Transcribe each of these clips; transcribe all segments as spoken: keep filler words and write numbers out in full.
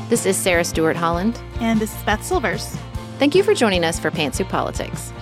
This is Sarah Stewart Holland. And this is Beth Silvers. Thank you for joining us for Pantsuit Politics.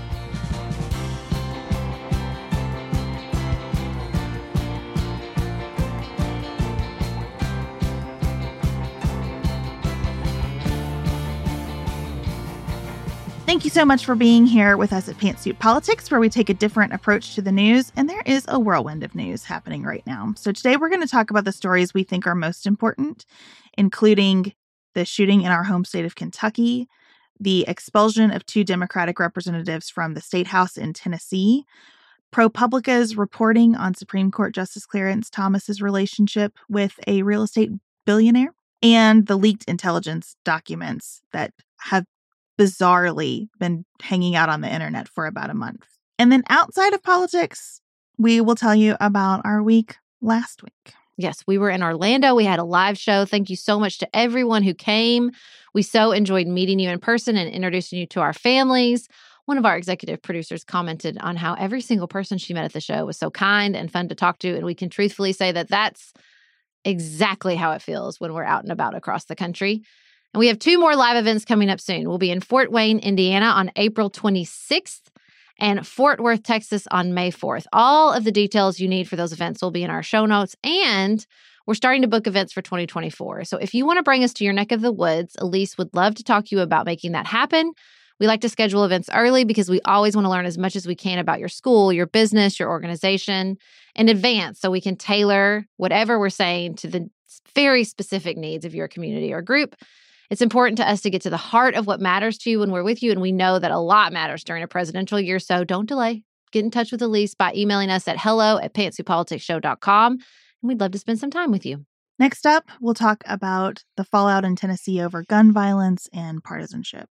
Thank you so much for being here with us at Pantsuit Politics, where we take a different approach to the news, and there is a whirlwind of news happening right now. So today we're going to talk about the stories we think are most important, including the shooting in our home state of Kentucky, the expulsion of two Democratic representatives from the State House in Tennessee, ProPublica's reporting on Supreme Court Justice Clarence Thomas's relationship with a real estate billionaire, and the leaked intelligence documents that have bizarrely been hanging out on the internet for about a month. And then outside of politics, we will tell you about our week last week. Yes, we were in Orlando. We had a live show. Thank you so much to everyone who came. We so enjoyed meeting you in person and introducing you to our families. One of our executive producers commented on how every single person she met at the show was so kind and fun to talk to. And we can truthfully say that that's exactly how it feels when we're out and about across the country. And we have two more live events coming up soon. We'll be in Fort Wayne, Indiana on April twenty-sixth and Fort Worth, Texas on May fourth. All of the details you need for those events will be in our show notes. And we're starting to book events for twenty twenty-four. So if you want to bring us to your neck of the woods, Elise would love to talk to you about making that happen. We like to schedule events early because we always want to learn as much as we can about your school, your business, your organization in advance so we can tailor whatever we're saying to the very specific needs of your community or group. It's important to us to get to the heart of what matters to you when we're with you, and we know that a lot matters during a presidential year, so don't delay. Get in touch with Elise by emailing us at hello at pantsuit politics show dot com, and we'd love to spend some time with you. Next up, we'll talk about the fallout in Tennessee over gun violence and partisanship.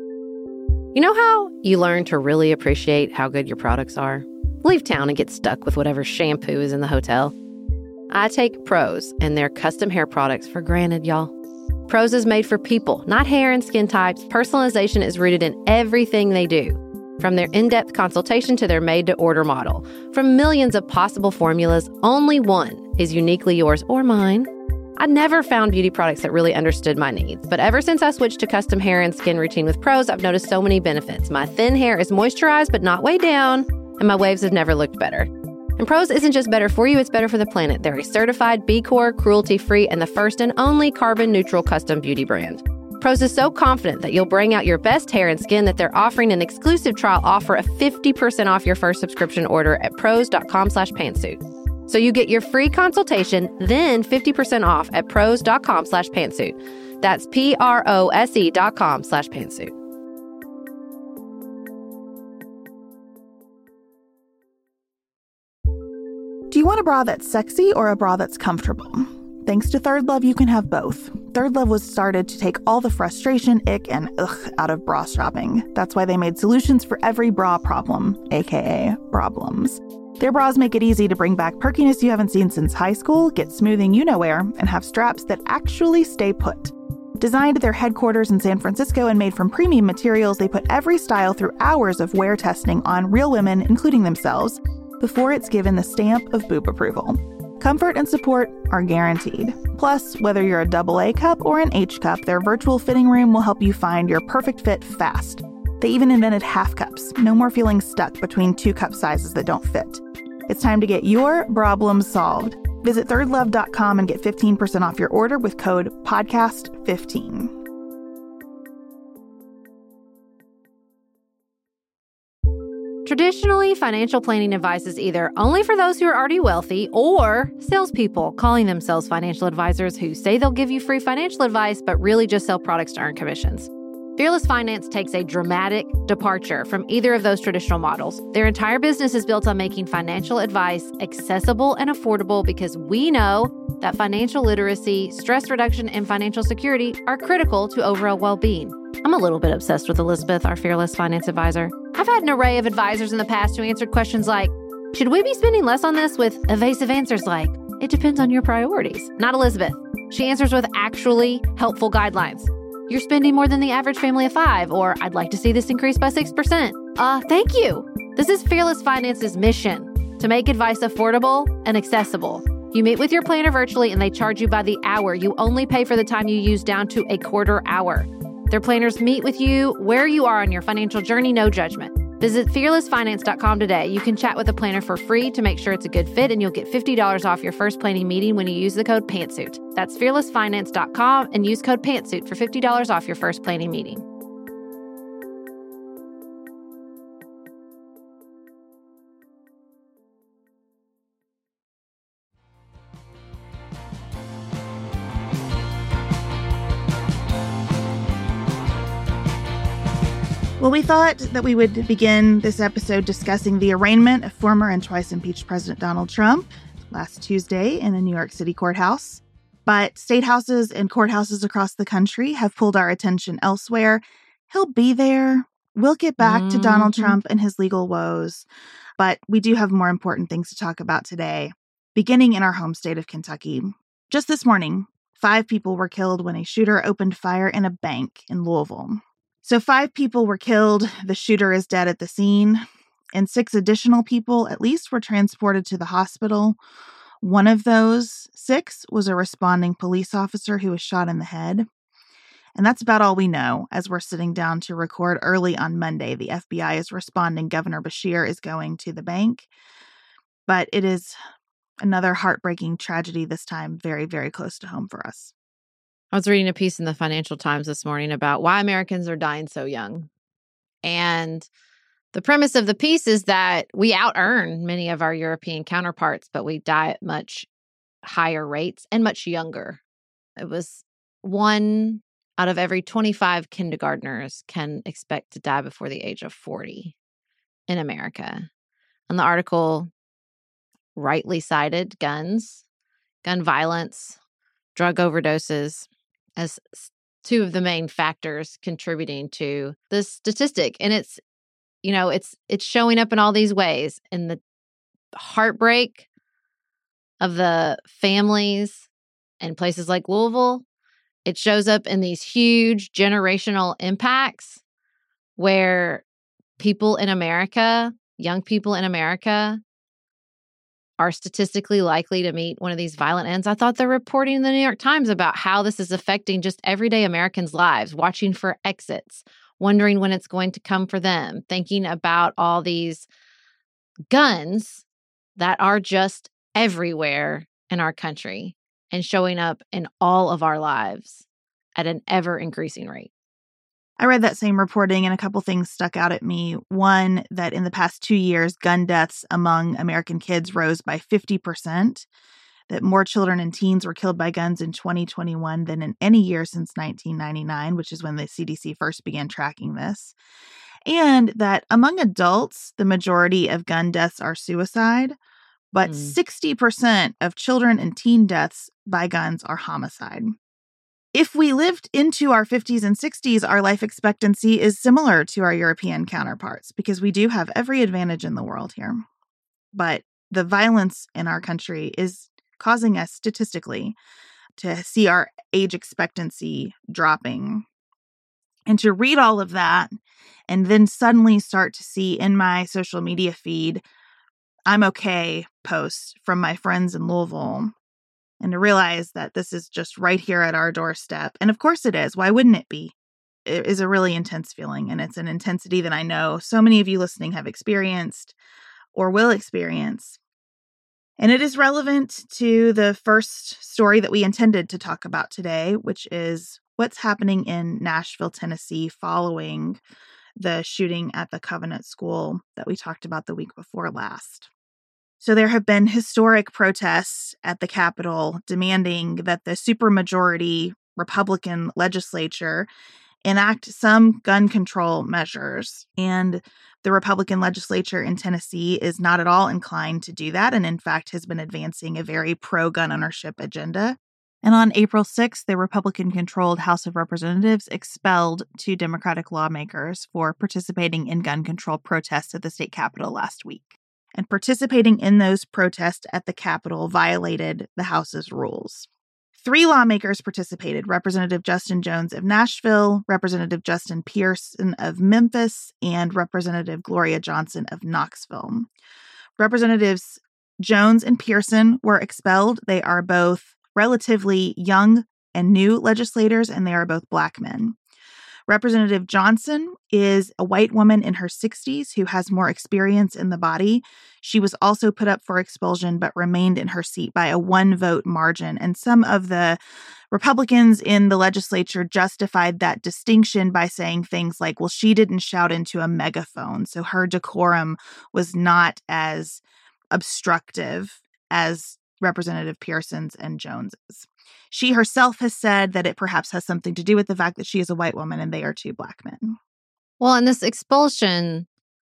You know how you learn to really appreciate how good your products are? Leave town and get stuck with whatever shampoo is in the hotel. I take Prose and their custom hair products for granted, y'all. Prose is made for people, not hair and skin types. Personalization is rooted in everything they do. From their in-depth consultation to their made-to-order model. From millions of possible formulas, only one is uniquely yours or mine. I never found beauty products that really understood my needs. But ever since I switched to custom hair and skin routine with Prose, I've noticed so many benefits. My thin hair is moisturized but not weighed down, and my waves have never looked better. And Prose isn't just better for you, it's better for the planet. They're a certified B Corp, cruelty-free, and the first and only carbon-neutral custom beauty brand. Prose is so confident that you'll bring out your best hair and skin that they're offering an exclusive trial offer of fifty percent off your first subscription order at prose.com slash pantsuit. So you get your free consultation, then fifty percent off at prose.com slash pantsuit. That's P-R-O-S-E dot com slash pantsuit. Do you want a bra that's sexy or a bra that's comfortable? Thanks to Third Love, you can have both. Third Love was started to take all the frustration, ick, and ugh out of bra shopping. That's why they made solutions for every bra problem, aka problems. Their bras make it easy to bring back perkiness you haven't seen since high school, get smoothing you-know-where, and have straps that actually stay put. Designed at their headquarters in San Francisco and made from premium materials, they put every style through hours of wear testing on real women, including themselves, before it's given the stamp of boob approval. Comfort and support are guaranteed. Plus, whether you're a double A cup or an H cup, their virtual fitting room will help you find your perfect fit fast. They even invented half cups. No more feeling stuck between two cup sizes that don't fit. It's time to get your problem solved. Visit third love dot com and get fifteen percent off your order with code podcast fifteen. Traditionally, financial planning advice is either only for those who are already wealthy or salespeople calling themselves financial advisors who say they'll give you free financial advice but really just sell products to earn commissions. Fearless Finance takes a dramatic departure from either of those traditional models. Their entire business is built on making financial advice accessible and affordable because we know that financial literacy, stress reduction, and financial security are critical to overall well-being. I'm a little bit obsessed with Elizabeth, our Fearless Finance advisor. I've had an array of advisors in the past who answered questions like, should we be spending less on this, with evasive answers like, it depends on your priorities. Not Elizabeth. She answers with actually helpful guidelines. You're spending more than the average family of five, or I'd like to see this increase by six percent. Uh, thank you. This is Fearless Finance's mission, to make advice affordable and accessible. You meet with your planner virtually and they charge you by the hour. You only pay for the time you use down to a quarter hour. Their planners meet with you where you are on your financial journey, no judgment. Visit fearless finance dot com today. You can chat with a planner for free to make sure it's a good fit, and you'll get fifty dollars off your first planning meeting when you use the code PANTSUIT. That's fearless finance dot com and use code PANTSUIT for fifty dollars off your first planning meeting. Well, we thought that we would begin this episode discussing the arraignment of former and twice impeached President Donald Trump last Tuesday in a New York City courthouse. But state houses and courthouses across the country have pulled our attention elsewhere. He'll be there. We'll get back mm-hmm. to Donald Trump and his legal woes. But we do have more important things to talk about today, beginning in our home state of Kentucky. Just this morning, five people were killed when a shooter opened fire in a bank in Louisville. So five people were killed, the shooter is dead at the scene, and six additional people at least were transported to the hospital. One of those six was a responding police officer who was shot in the head. And that's about all we know as we're sitting down to record early on Monday. The F B I is responding. Governor Beshear is going to the bank. But it is another heartbreaking tragedy, this time very, very close to home for us. I was reading a piece in the Financial Times this morning about why Americans are dying so young. And the premise of the piece is that we out-earn many of our European counterparts, but we die at much higher rates and much younger. It was one out of every twenty-five kindergartners can expect to die before the age of forty in America. And the article rightly cited guns, gun violence, drug overdoses as two of the main factors contributing to this statistic. And it's, you know, it's it's showing up in all these ways. In the heartbreak of the families in places like Louisville, it shows up in these huge generational impacts where people in America, young people in America, are statistically likely to meet one of these violent ends. I thought the reporting in the New York Times about how this is affecting just everyday Americans' lives, watching for exits, wondering when it's going to come for them, thinking about all these guns that are just everywhere in our country and showing up in all of our lives at an ever-increasing rate. I read that same reporting and a couple things stuck out at me. One, that in the past two years, gun deaths among American kids rose by fifty percent, that more children and teens were killed by guns in twenty twenty-one than in any year since nineteen ninety-nine, which is when the C D C first began tracking this, and that among adults, the majority of gun deaths are suicide, but mm. sixty percent of children and teen deaths by guns are homicide. If we lived into our fifties and sixties, our life expectancy is similar to our European counterparts because we do have every advantage in the world here. But the violence in our country is causing us statistically to see our age expectancy dropping. And to read all of that and then suddenly start to see in my social media feed, I'm okay posts from my friends in Louisville, and to realize that this is just right here at our doorstep. And of course it is. Why wouldn't it be? It is a really intense feeling. And it's an intensity that I know so many of you listening have experienced or will experience. And it is relevant to the first story that we intended to talk about today, which is what's happening in Nashville, Tennessee, following the shooting at the Covenant School that we talked about the week before last. So there have been historic protests at the Capitol demanding that the supermajority Republican legislature enact some gun control measures. And the Republican legislature in Tennessee is not at all inclined to do that, and in fact has been advancing a very pro-gun ownership agenda. And on April sixth, the Republican-controlled House of Representatives expelled two Democratic lawmakers for participating in gun control protests at the state capitol last week. And participating in those protests at the Capitol violated the House's rules. Three lawmakers participated: Representative Justin Jones of Nashville, Representative Justin Pearson of Memphis, and Representative Gloria Johnson of Knoxville. Representatives Jones and Pearson were expelled. They are both relatively young and new legislators, and they are both Black men. Representative Johnson is a white woman in her sixties who has more experience in the body. She was also put up for expulsion, but remained in her seat by a one-vote margin. And some of the Republicans in the legislature justified that distinction by saying things like, well, she didn't shout into a megaphone, so her decorum was not as obstructive as Representative Pearson's and Jones's. She herself has said that it perhaps has something to do with the fact that she is a white woman and they are two Black men. Well, and this expulsion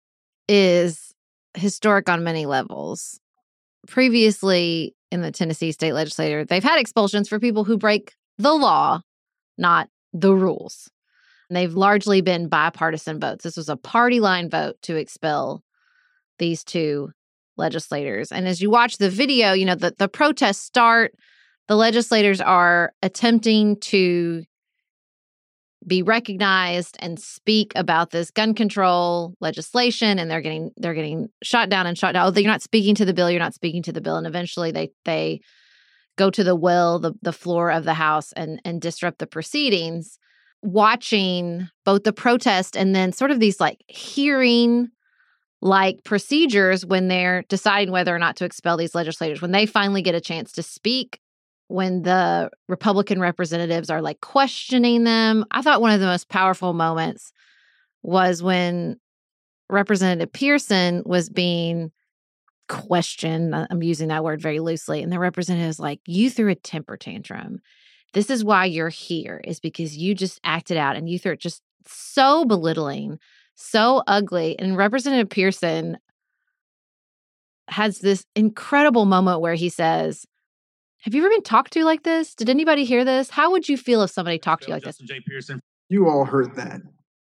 is historic on many levels. Previously in the Tennessee state legislature, they've had expulsions for people who break the law, not the rules. And they've largely been bipartisan votes. This was a party line vote to expel these two legislators. And as you watch the video, you know, the, the protests start. The legislators are attempting to be recognized and speak about this gun control legislation, and they're getting they're getting shot down and shot down. Oh, you're not speaking to the bill. You're not speaking to the bill. And eventually, they they go to the will, the the floor of the House, and and disrupt the proceedings. Watching both the protest and then sort of these like hearing like procedures when they're deciding whether or not to expel these legislators, when they finally get a chance to speak, when the Republican representatives are like questioning them. I thought one of the most powerful moments was when Representative Pearson was being questioned. I'm using that word very loosely. And the representative is like, you threw a temper tantrum. This is why you're here, is because you just acted out and you threw it, just so belittling, so ugly. And Representative Pearson has this incredible moment where he says, have you ever been talked to like this? Did anybody hear this? How would you feel if somebody talked to you like Justin this? J. Pearson. You all heard that.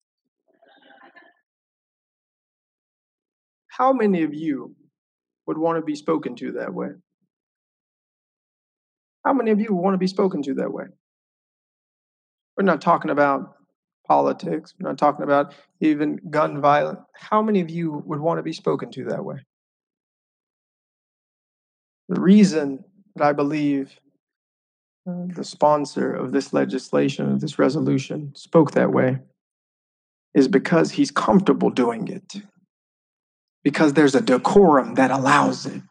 How many of you would want to be spoken to that way? How many of you want to be spoken to that way? We're not talking about politics. We're not talking about even gun violence. How many of you would want to be spoken to that way? The reason that I believe uh, the sponsor of this legislation, of this resolution, spoke that way is because he's comfortable doing it. Because there's a decorum that allows it.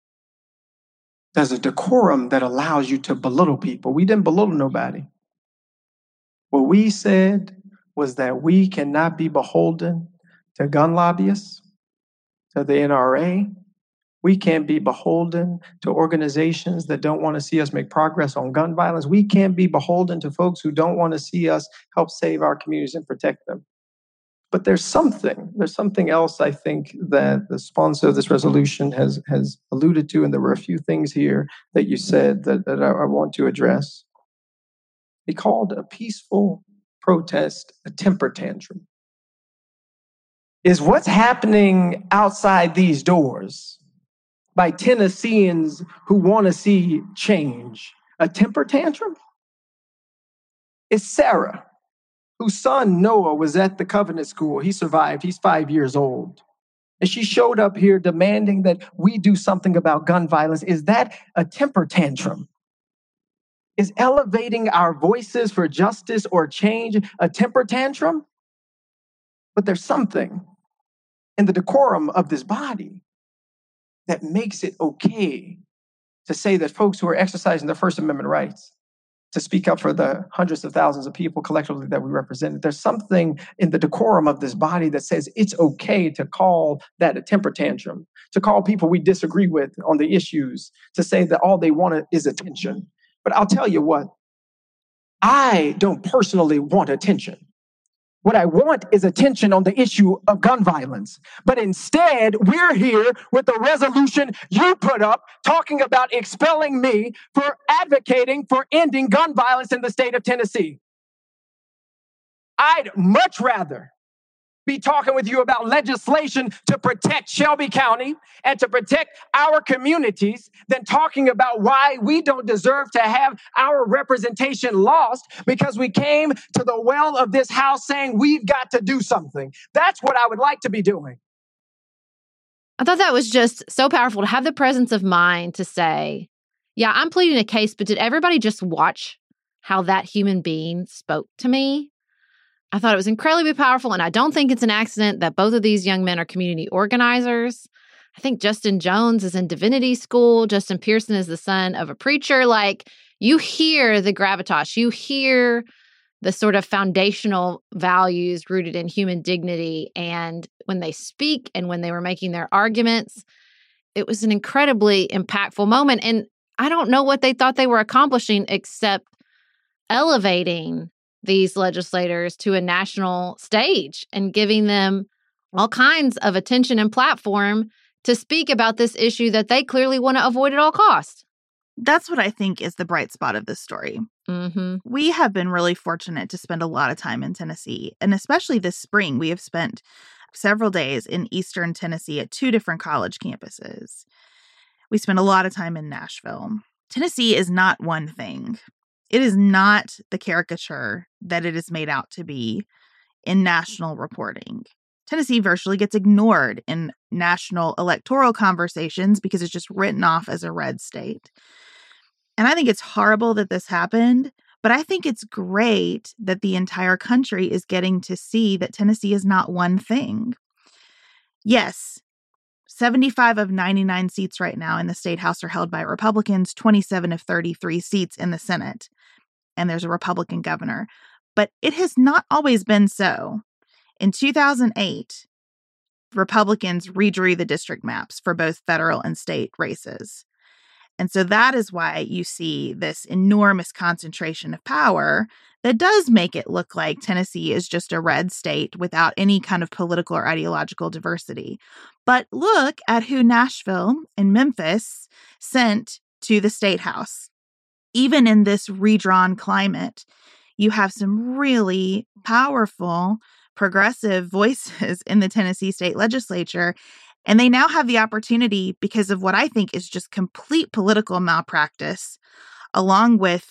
There's a decorum that allows you to belittle people. We didn't belittle nobody. What we said was that we cannot be beholden to gun lobbyists, to the N R A. We can't be beholden to organizations that don't want to see us make progress on gun violence. We can't be beholden to folks who don't want to see us help save our communities and protect them. But there's something, there's something else I think that the sponsor of this resolution has, has alluded to, and there were a few things here that you said that, that I, I want to address. He called a peaceful protest a temper tantrum. Is what's happening outside these doors by Tennesseans who want to see change a temper tantrum? It's Sarah, whose son Noah was at the Covenant School. He survived. He's five years old. And she showed up here demanding that we do something about gun violence. Is that a temper tantrum? Is elevating our voices for justice or change a temper tantrum? But there's something in the decorum of this body that makes it okay to say that folks who are exercising their First Amendment rights to speak up for the hundreds of thousands of people collectively that we represent, there's something in the decorum of this body that says it's okay to call that a temper tantrum, to call people we disagree with on the issues, to say that all they want is attention. But I'll tell you what, I don't personally want attention. What I want is attention on the issue of gun violence. But instead, we're here with the resolution you put up talking about expelling me for advocating for ending gun violence in the state of Tennessee. I'd much rather be talking with you about legislation to protect Shelby County and to protect our communities than talking about why we don't deserve to have our representation lost because we came to the well of this house saying we've got to do something. That's what I would like to be doing. I thought that was just so powerful to have the presence of mind to say, yeah, I'm pleading a case, but did everybody just watch how that human being spoke to me? I thought it was incredibly powerful, and I don't think it's an accident that both of these young men are community organizers. I think Justin Jones is in divinity school. Justin Pearson is the son of a preacher. Like, you hear the gravitas, you hear the sort of foundational values rooted in human dignity. And when they speak and when they were making their arguments, it was an incredibly impactful moment. And I don't know what they thought they were accomplishing except elevating these legislators to a national stage and giving them all kinds of attention and platform to speak about this issue that they clearly want to avoid at all costs. That's what I think is the bright spot of this story. Mm-hmm. We have been really fortunate to spend a lot of time in Tennessee, and especially this spring, we have spent several days in Eastern Tennessee at two different college campuses. We spent a lot of time in Nashville. Tennessee is not one thing. It is not the caricature that it is made out to be in national reporting. Tennessee virtually gets ignored in national electoral conversations because it's just written off as a red state. And I think it's horrible that this happened, but I think it's great that the entire country is getting to see that Tennessee is not one thing. Yes, seventy-five of ninety-nine seats right now in the state house are held by Republicans, twenty-seven of thirty-three seats in the Senate, and there's a Republican governor. But it has not always been so. In two thousand eight, Republicans redrew the district maps for both federal and state races. And so that is why you see this enormous concentration of power that does make it look like Tennessee is just a red state without any kind of political or ideological diversity. But look at who Nashville and Memphis sent to the state house. Even in this redrawn climate, you have some really powerful progressive voices in the Tennessee state legislature. And they now have the opportunity, because of what I think is just complete political malpractice, along with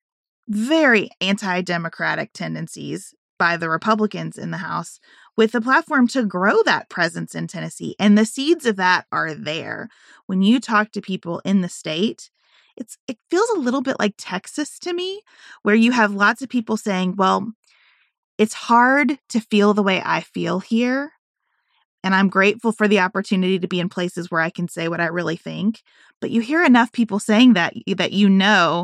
very anti-democratic tendencies by the Republicans in the House, with the platform to grow that presence in Tennessee. And the seeds of that are there. When you talk to people in the state, it's it feels a little bit like Texas to me, where you have lots of people saying, well, it's hard to feel the way I feel here. And I'm grateful for the opportunity to be in places where I can say what I really think. But you hear enough people saying that, that you know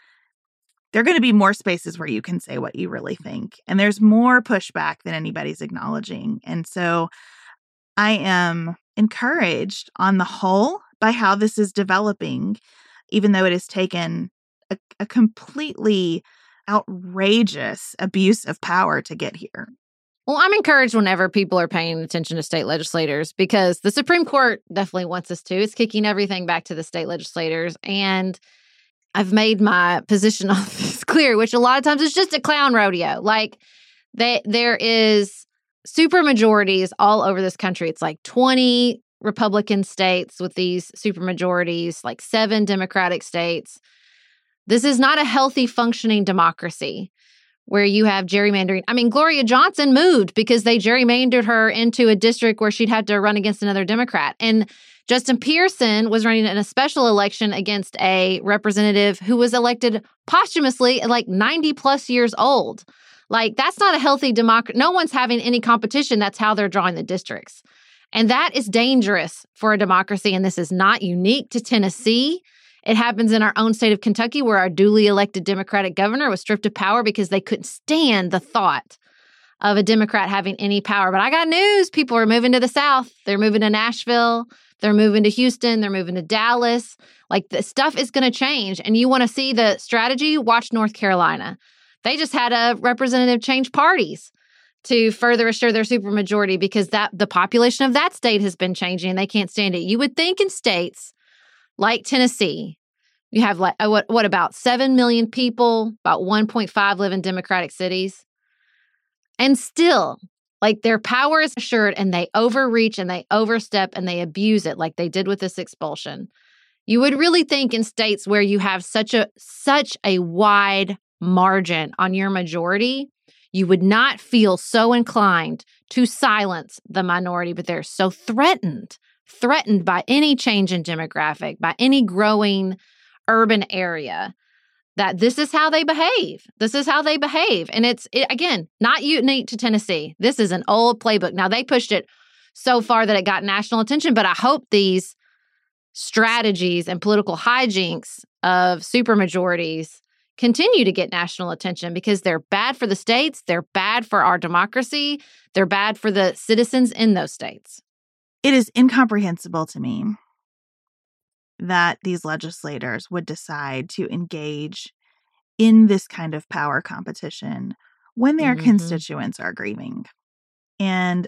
there are going to be more spaces where you can say what you really think. And there's more pushback than anybody's acknowledging. And so I am encouraged on the whole by how this is developing, even though it has taken a, a completely outrageous abuse of power to get here. Well, I'm encouraged whenever people are paying attention to state legislators, because the Supreme Court definitely wants us to. It's kicking everything back to the state legislators. And I've made my position on this clear, which a lot of times is just a clown rodeo. Like, they, there is super majorities all over this country. It's like twenty Republican states with these super majorities, like seven Democratic states. This is not a healthy, functioning democracy where you have gerrymandering. I mean, Gloria Johnson moved because they gerrymandered her into a district where she'd have to run against another Democrat. And Justin Pearson was running in a special election against a representative who was elected posthumously at like ninety plus years old. Like, that's not a healthy democracy. No one's having any competition. That's how they're drawing the districts. And that is dangerous for a democracy. And this is not unique to Tennessee. It happens in our own state of Kentucky, where our duly elected Democratic governor was stripped of power because they couldn't stand the thought of a Democrat having any power. But I got news. People are moving to the South. They're moving to Nashville. They're moving to Houston. They're moving to Dallas. Like, the stuff is going to change. And you want to see the strategy? Watch North Carolina. They just had a representative change parties to further assure their supermajority, because that the population of that state has been changing and they can't stand it. You would think in states like Tennessee, you have like what what about seven million people, about one point five live in Democratic cities. And still, like, their power is assured and they overreach and they overstep and they abuse it like they did with this expulsion. You would really think in states where you have such a such a wide margin on your majority, you would not feel so inclined to silence the minority, but they're so threatened threatened by any change in demographic, by any growing urban area, that this is how they behave. This is how they behave. And it's, it, again, not unique to Tennessee. This is an old playbook. Now, they pushed it so far that it got national attention, but I hope these strategies and political hijinks of supermajorities continue to get national attention because they're bad for the states, they're bad for our democracy, they're bad for the citizens in those states. It is incomprehensible to me that these legislators would decide to engage in this kind of power competition when their mm-hmm. constituents are grieving. And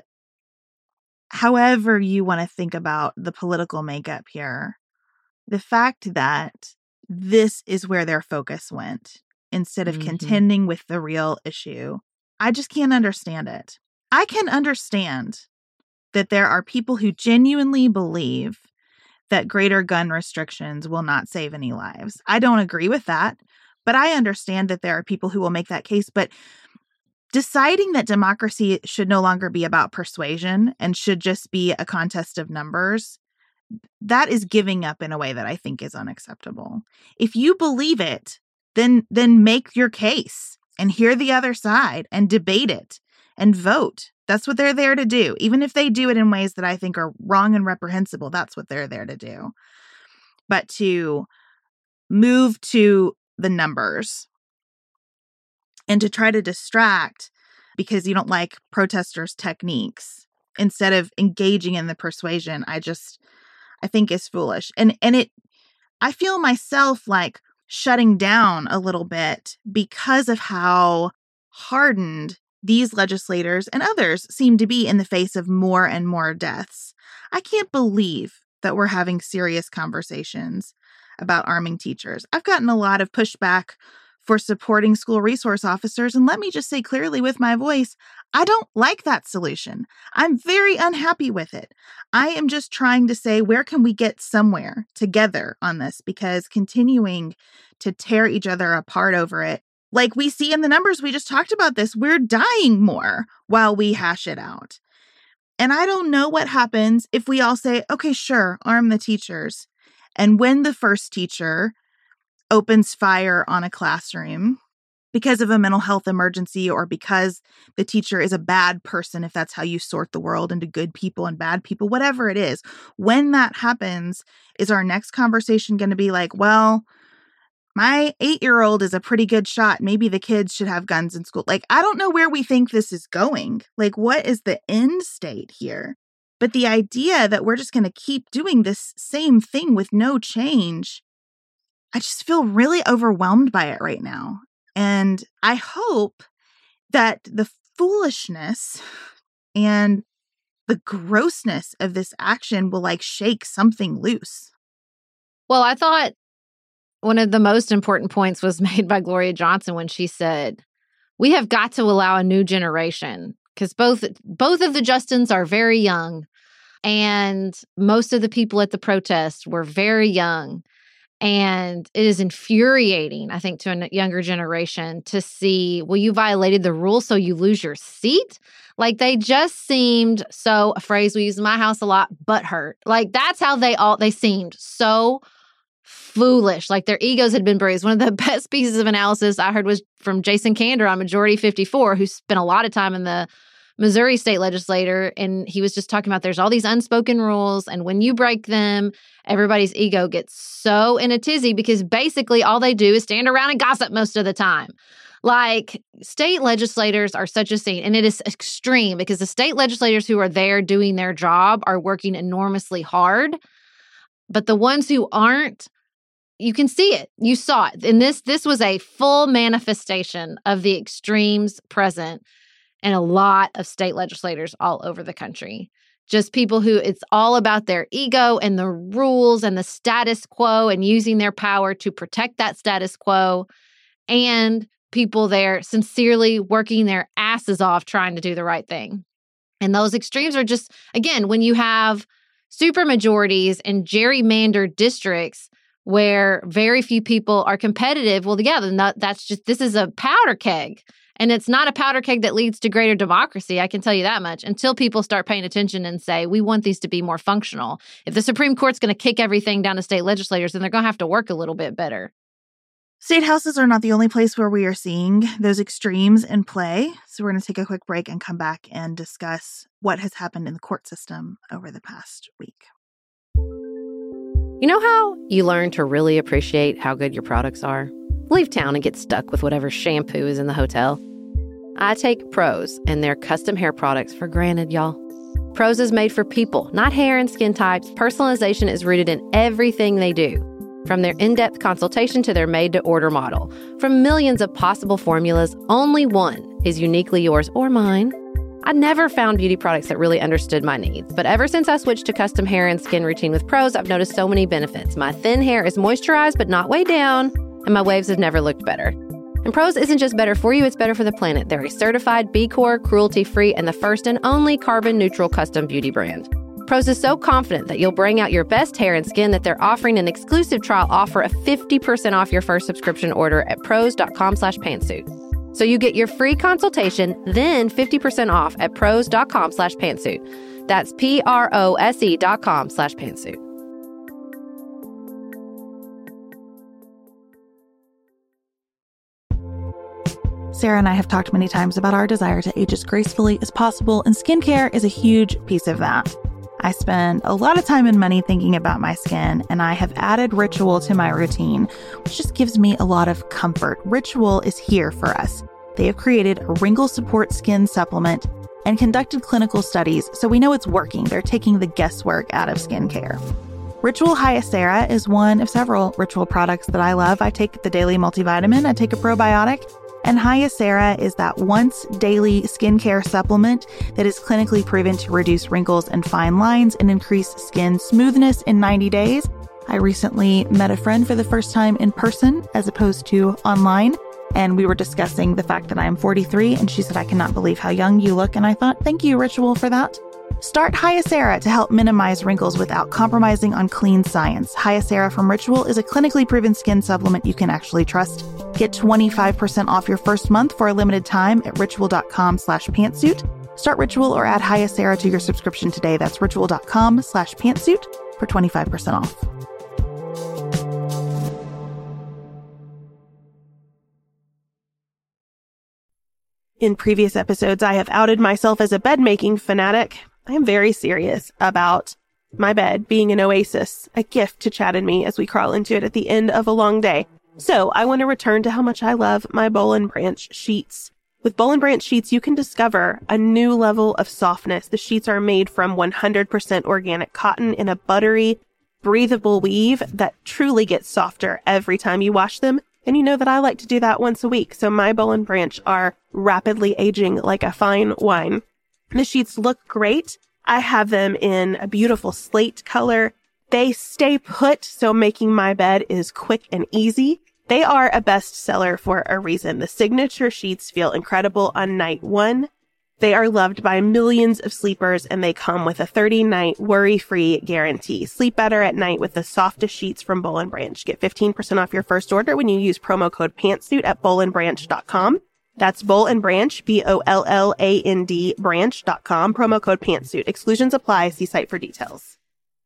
however you want to think about the political makeup here, the fact that this is where their focus went instead of mm-hmm. contending with the real issue, I just can't understand it. I can understand that there are people who genuinely believe that greater gun restrictions will not save any lives. I don't agree with that, but I understand that there are people who will make that case. But deciding that democracy should no longer be about persuasion and should just be a contest of numbers, that is giving up in a way that I think is unacceptable. If you believe it, then then make your case and hear the other side and debate it and vote. That's what they're there to do. Even if they do it in ways that I think are wrong and reprehensible, that's what they're there to do. But to move to the numbers and to try to distract because you don't like protesters' techniques instead of engaging in the persuasion, I just, I think is foolish. And, and it, I feel myself like shutting down a little bit because of how hardened these legislators and others seem to be in the face of more and more deaths. I can't believe that we're having serious conversations about arming teachers. I've gotten a lot of pushback for supporting school resource officers, and let me just say clearly with my voice, I don't like that solution. I'm very unhappy with it. I am just trying to say, where can we get somewhere together on this? Because continuing to tear each other apart over it, like we see in the numbers, we just talked about this, we're dying more while we hash it out. And I don't know what happens if we all say, okay, sure, arm the teachers. And when the first teacher opens fire on a classroom because of a mental health emergency or because the teacher is a bad person, if that's how you sort the world into good people and bad people, whatever it is, when that happens, is our next conversation going to be like, well, my eight-year-old is a pretty good shot. Maybe the kids should have guns in school. Like, I don't know where we think this is going. Like, what is the end state here? But the idea that we're just going to keep doing this same thing with no change, I just feel really overwhelmed by it right now. And I hope that the foolishness and the grossness of this action will like shake something loose. Well, I thought one of the most important points was made by Gloria Johnson when she said, we have got to allow a new generation because both both of the Justins are very young and most of the people at the protest were very young. And it is infuriating, I think, to a younger generation to see, well, you violated the rules, so you lose your seat. Like they just seemed so, a phrase we use in my house a lot, butthurt. Like that's how they all, they seemed so foolish, like their egos had been bruised. One of the best pieces of analysis I heard was from Jason Kander on Majority fifty-four, who spent a lot of time in the Missouri state legislature. And he was just talking about there's all these unspoken rules. And when you break them, everybody's ego gets so in a tizzy because basically all they do is stand around and gossip most of the time. Like state legislators are such a scene, and it is extreme because the state legislators who are there doing their job are working enormously hard. But the ones who aren't, you can see it. You saw it. And this this was a full manifestation of the extremes present in a lot of state legislators all over the country. Just people who it's all about their ego and the rules and the status quo and using their power to protect that status quo, and people there sincerely working their asses off trying to do the right thing. And those extremes are just, again, when you have supermajorities and gerrymandered districts where very few people are competitive, well, yeah, then that, that's just, this is a powder keg. And it's not a powder keg that leads to greater democracy, I can tell you that much, until people start paying attention and say, we want these to be more functional. If the Supreme Court's going to kick everything down to state legislators, then they're going to have to work a little bit better. State houses are not the only place where we are seeing those extremes in play. So we're going to take a quick break and come back and discuss what has happened in the court system over the past week. You know how you learn to really appreciate how good your products are? Leave town and get stuck with whatever shampoo is in the hotel. I take Prose and their custom hair products for granted, y'all. Prose is made for people, not hair and skin types. Personalization is rooted in everything they do. From their in-depth consultation to their made-to-order model. From millions of possible formulas, only one is uniquely yours or mine. I never found beauty products that really understood my needs, but ever since I switched to custom hair and skin routine with Prose, I've noticed so many benefits. My thin hair is moisturized but not weighed down, and my waves have never looked better. And Prose isn't just better for you, it's better for the planet. They're a certified B Corp, cruelty-free, and the first and only carbon-neutral custom beauty brand. Prose is so confident that you'll bring out your best hair and skin that they're offering an exclusive trial offer of fifty percent off your first subscription order at prose.com slash pantsuit. So you get your free consultation, then fifty percent off at prose.com slash pantsuit. That's P-R-O-S-E dot com slash pantsuit. Sarah and I have talked many times about our desire to age as gracefully as possible, and skincare is a huge piece of that. I spend a lot of time and money thinking about my skin, and I have added Ritual to my routine, which just gives me a lot of comfort. Ritual is here for us. They have created a wrinkle support skin supplement and conducted clinical studies, so we know it's working. They're taking the guesswork out of skincare. Ritual Hyacera is one of several Ritual products that I love. I take the daily multivitamin, I take a probiotic, and Hyacera is that once daily skincare supplement that is clinically proven to reduce wrinkles and fine lines and increase skin smoothness in ninety days. I recently met a friend for the first time in person as opposed to online, and we were discussing the fact that I am forty-three, and she said, I cannot believe how young you look, and I thought, thank you, Ritual, for that. Start Hyacera to help minimize wrinkles without compromising on clean science. Hyacera from Ritual is a clinically proven skin supplement you can actually trust. Get twenty-five percent off your first month for a limited time at ritual.com slash pantsuit. Start Ritual or add Hyacera to your subscription today. That's ritual.com slash pantsuit for twenty-five percent off. In previous episodes, I have outed myself as a bed-making fanatic. I am very serious about my bed being an oasis, a gift to Chad and me as we crawl into it at the end of a long day. So I want to return to how much I love my Boll and Branch sheets. With Boll and Branch sheets, you can discover a new level of softness. The sheets are made from one hundred percent organic cotton in a buttery, breathable weave that truly gets softer every time you wash them. And you know that I like to do that once a week. So my Boll and Branch are rapidly aging like a fine wine. The sheets look great. I have them in a beautiful slate color. They stay put, so making my bed is quick and easy. They are a bestseller for a reason. The signature sheets feel incredible on night one. They are loved by millions of sleepers, and they come with a thirty-night worry-free guarantee. Sleep better at night with the softest sheets from Boll and Branch. Get fifteen percent off your first order when you use promo code PANTSUIT at boll and branch dot com. That's Boll and Branch, B O L L A N D, branch dot com, promo code PANTSUIT. Exclusions apply. See site for details.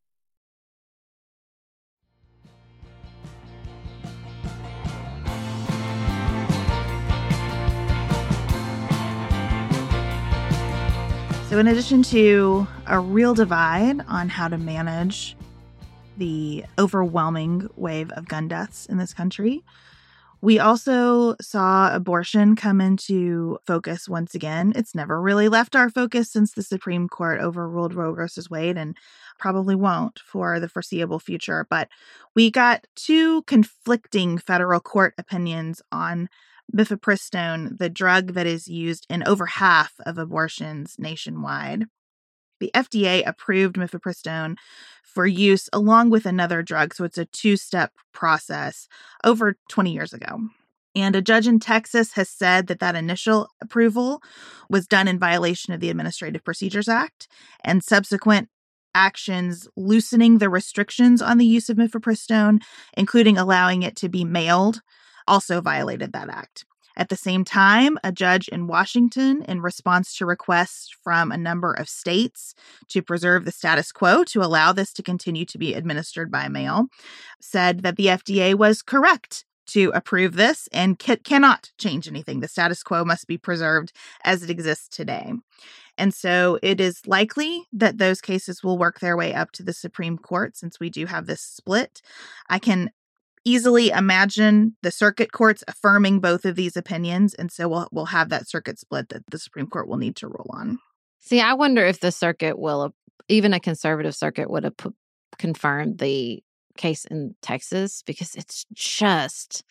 So in addition to a real divide on how to manage the overwhelming wave of gun deaths in this country, we also saw abortion come into focus once again. It's never really left our focus since the Supreme Court overruled Roe versus Wade, and probably won't for the foreseeable future. But we got two conflicting federal court opinions on mifepristone, the drug that is used in over half of abortions nationwide. The F D A approved mifepristone for use along with another drug, so it's a two-step process over twenty years ago. And a judge in Texas has said that that initial approval was done in violation of the Administrative Procedures Act, and subsequent actions loosening the restrictions on the use of mifepristone, including allowing it to be mailed, also violated that act. At the same time, a judge in Washington, in response to requests from a number of states to preserve the status quo to allow this to continue to be administered by mail, said that the F D A was correct to approve this and ca- cannot change anything. The status quo must be preserved as it exists today. And so it is likely that those cases will work their way up to the Supreme Court since we do have this split. I can easily imagine the circuit courts affirming both of these opinions. And so we'll, we'll have that circuit split that the Supreme Court will need to rule on. See, I wonder if the circuit will, even a conservative circuit would have p- confirmed the case in Texas, because it's just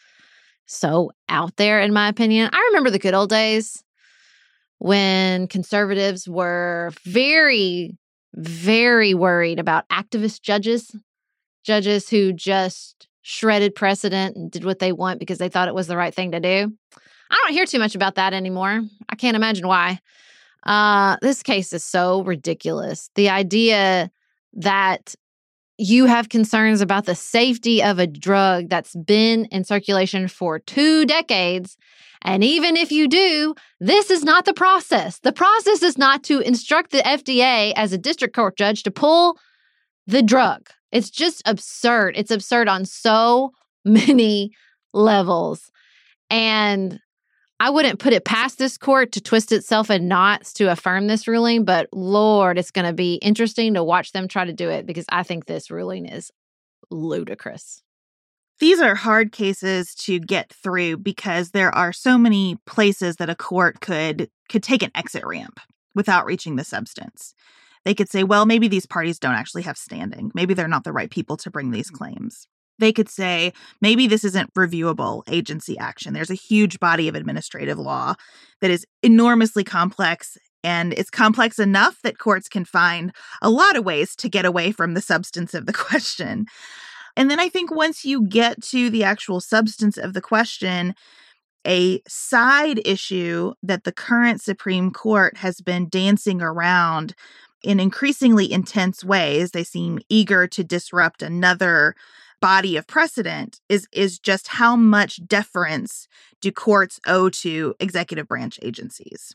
so out there, in my opinion. I remember the good old days when conservatives were very, very worried about activist judges, judges who just shredded precedent and did what they want because they thought it was the right thing to do. I don't hear too much about that anymore. I can't imagine why. Uh, this case is so ridiculous. The idea that you have concerns about the safety of a drug that's been in circulation for two decades, and even if you do, this is not the process. The process is not to instruct the F D A as a district court judge to pull the drug. It's just absurd. It's absurd on so many levels. And I wouldn't put it past this court to twist itself in knots to affirm this ruling, but Lord, it's going to be interesting to watch them try to do it, because I think this ruling is ludicrous. These are hard cases to get through because there are so many places that a court could could take an exit ramp without reaching the substance. They could say, well, maybe these parties don't actually have standing. Maybe they're not the right people to bring these claims. They could say, maybe this isn't reviewable agency action. There's a huge body of administrative law that is enormously complex, and it's complex enough that courts can find a lot of ways to get away from the substance of the question. And then I think once you get to the actual substance of the question, a side issue that the current Supreme Court has been dancing around in increasingly intense ways, they seem eager to disrupt another body of precedent, is is just how much deference do courts owe to executive branch agencies.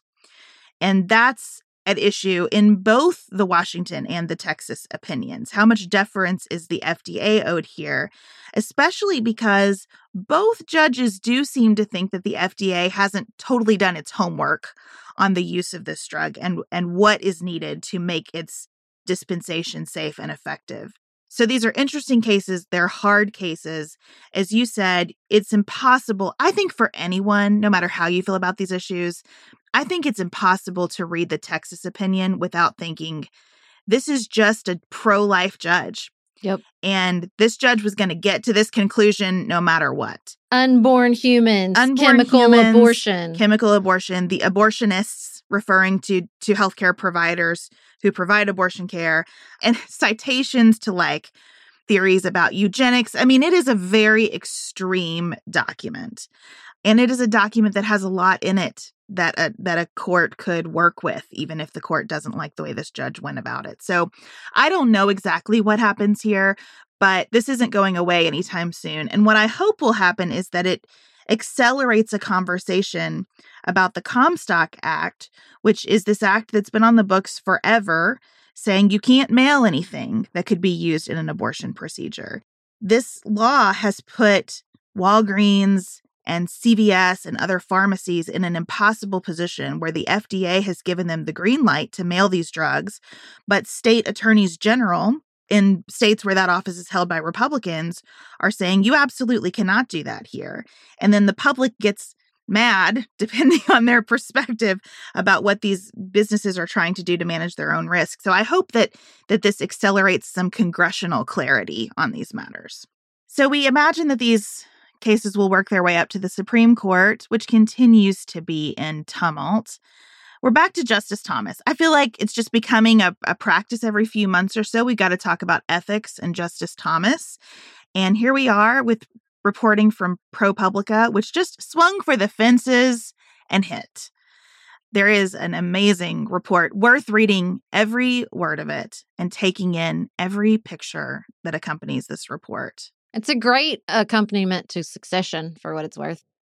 And that's at issue in both the Washington and the Texas opinions. How much deference is the F D A owed here, especially because both judges do seem to think that the F D A hasn't totally done its homework on the use of this drug and, and what is needed to make its dispensation safe and effective. So these are interesting cases. They're hard cases. As you said, it's impossible, I think, for anyone, no matter how you feel about these issues, I think it's impossible to read the Texas opinion without thinking, this is just a pro-life judge. Yep. And this judge was going to get to this conclusion no matter what. Unborn humans, Unborn chemical humans, abortion. Chemical abortion, the abortionists, referring to, to healthcare providers who provide abortion care, and citations to like theories about eugenics. I mean, it is a very extreme document. And it is a document that has a lot in it that a, that a court could work with, even if the court doesn't like the way this judge went about it. So I don't know exactly what happens here, but this isn't going away anytime soon. And what I hope will happen is that it accelerates a conversation about the Comstock Act, which is this act that's been on the books forever, saying you can't mail anything that could be used in an abortion procedure. This law has put Walgreens and C V S and other pharmacies in an impossible position where the F D A has given them the green light to mail these drugs, but state attorneys general in states where that office is held by Republicans are saying you absolutely cannot do that here. And then the public gets mad, depending on their perspective, about what these businesses are trying to do to manage their own risk. So I hope that that this accelerates some congressional clarity on these matters. So we imagine that these cases will work their way up to the Supreme Court, which continues to be in tumult. We're back to Justice Thomas. I feel like it's just becoming a, a practice every few months or so. We've got to talk about ethics and Justice Thomas. And here we are with reporting from ProPublica, which just swung for the fences and hit. There is an amazing report worth reading every word of it and taking in every picture that accompanies this report. It's a great accompaniment to Succession, for what it's worth.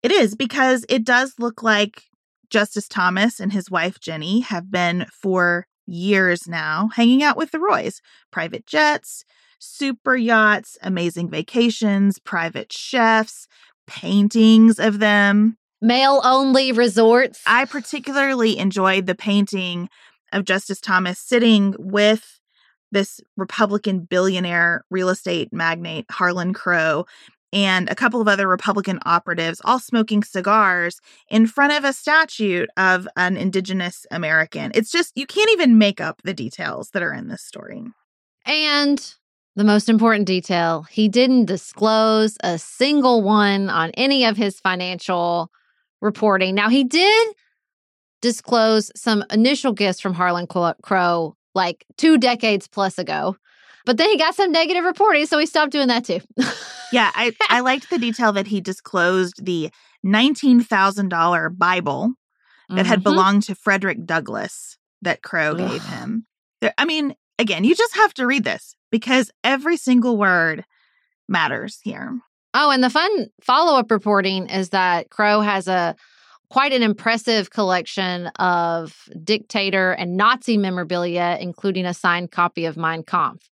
It is, because it does look like Justice Thomas and his wife Jenny have been for years now hanging out with the Roys. Private jets, super yachts, amazing vacations, private chefs, paintings of them. Male-only resorts. I particularly enjoyed the painting of Justice Thomas sitting with this Republican billionaire real estate magnate, Harlan Crow, and a couple of other Republican operatives all smoking cigars in front of a statue of an Indigenous American. It's just, you can't even make up the details that are in this story. And the most important detail, he didn't disclose a single one on any of his financial reporting. Now, he did disclose some initial gifts from Harlan Crow like two decades plus ago, but then he got some negative reporting, so he stopped doing that too. Yeah, I, I liked the detail that he disclosed the nineteen thousand dollars Bible that mm-hmm. had belonged to Frederick Douglass that Crow Ugh. gave him. There, I mean, again, you just have to read this because every single word matters here. Oh, and the fun follow-up reporting is that Crow has a quite an impressive collection of dictator and Nazi memorabilia, including a signed copy of Mein Kampf.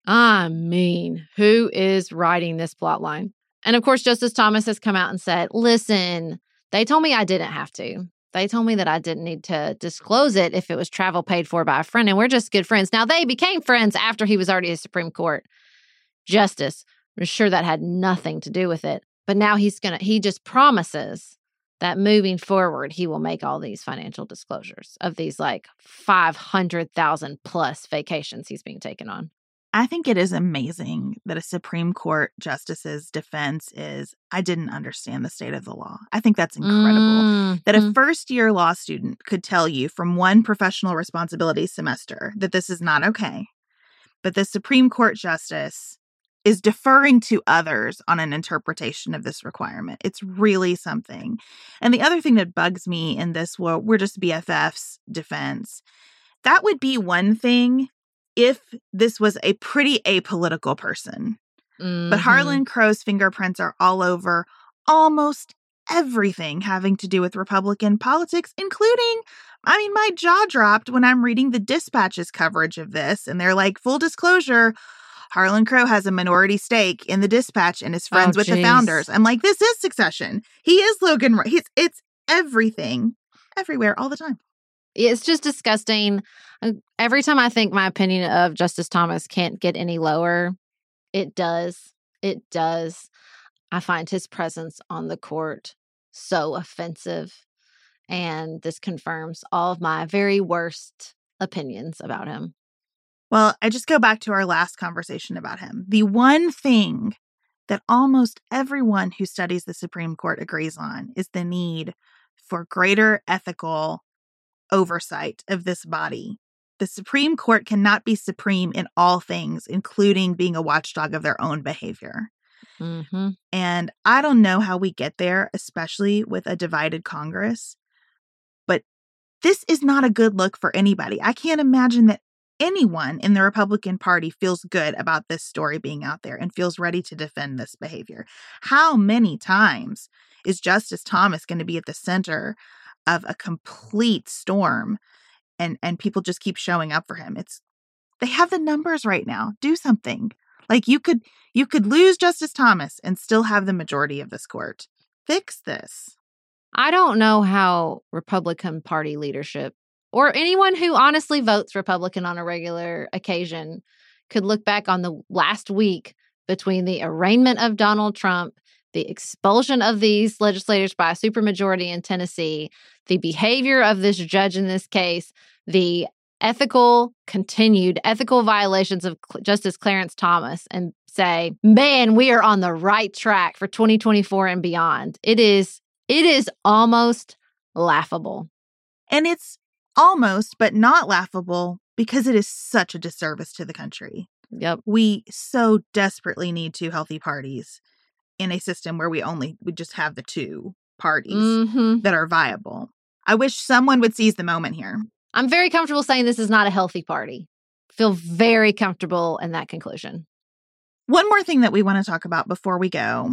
I mean, who is writing this plotline? And of course, Justice Thomas has come out and said, listen, they told me I didn't have to. They told me that I didn't need to disclose it if it was travel paid for by a friend, and we're just good friends. Now, they became friends after he was already a Supreme Court justice. I'm sure that had nothing to do with it. But now he's going to, he just promises that moving forward, he will make all these financial disclosures of these like five hundred thousand plus vacations he's being taken on. I think it is amazing that a Supreme Court justice's defense is, I didn't understand the state of the law. I think that's incredible. Mm-hmm. That a first-year law student could tell you from one professional responsibility semester that this is not okay. But the Supreme Court justice is deferring to others on an interpretation of this requirement. It's really something. And the other thing that bugs me in this, well, we're just B F Fs defense, that would be one thing if this was a pretty apolitical person. Mm-hmm. But Harlan Crow's fingerprints are all over almost everything having to do with Republican politics, including, I mean, my jaw dropped when I'm reading the Dispatch's coverage of this. And they're like, full disclosure, Harlan Crow has a minority stake in the Dispatch and is friends oh, with geez. the founders. I'm like, this is Succession. He is Logan. He's, it's everything, everywhere, all the time. It's just disgusting. Every time I think my opinion of Justice Thomas can't get any lower, it does. It does. I find his presence on the court so offensive. And this confirms all of my very worst opinions about him. Well, I just go back to our last conversation about him. The one thing that almost everyone who studies the Supreme Court agrees on is the need for greater ethical oversight of this body. The Supreme Court cannot be supreme in all things, including being a watchdog of their own behavior. Mm-hmm. And I don't know how we get there, especially with a divided Congress. But this is not a good look for anybody. I can't imagine that anyone in the Republican Party feels good about this story being out there and feels ready to defend this behavior. How many times is Justice Thomas going to be at the center of a complete storm and, and people just keep showing up for him? It's, they have the numbers right now. Do something. Like you could, you could lose Justice Thomas and still have the majority of this court. Fix this. I don't know how Republican Party leadership or anyone who honestly votes Republican on a regular occasion could look back on the last week between the arraignment of Donald Trump, the expulsion of these legislators by a supermajority in Tennessee, the behavior of this judge in this case, the ethical, continued ethical violations of Justice Clarence Thomas, and say, man, we are on the right track for twenty twenty-four and beyond. It is, it is almost laughable. And it's almost, but not laughable, because it is such a disservice to the country. Yep. We so desperately need two healthy parties in a system where we only, we just have the two parties mm-hmm. that are viable. I wish someone would seize the moment here. I'm very comfortable saying this is not a healthy party. Feel very comfortable in that conclusion. One more thing that we want to talk about before we go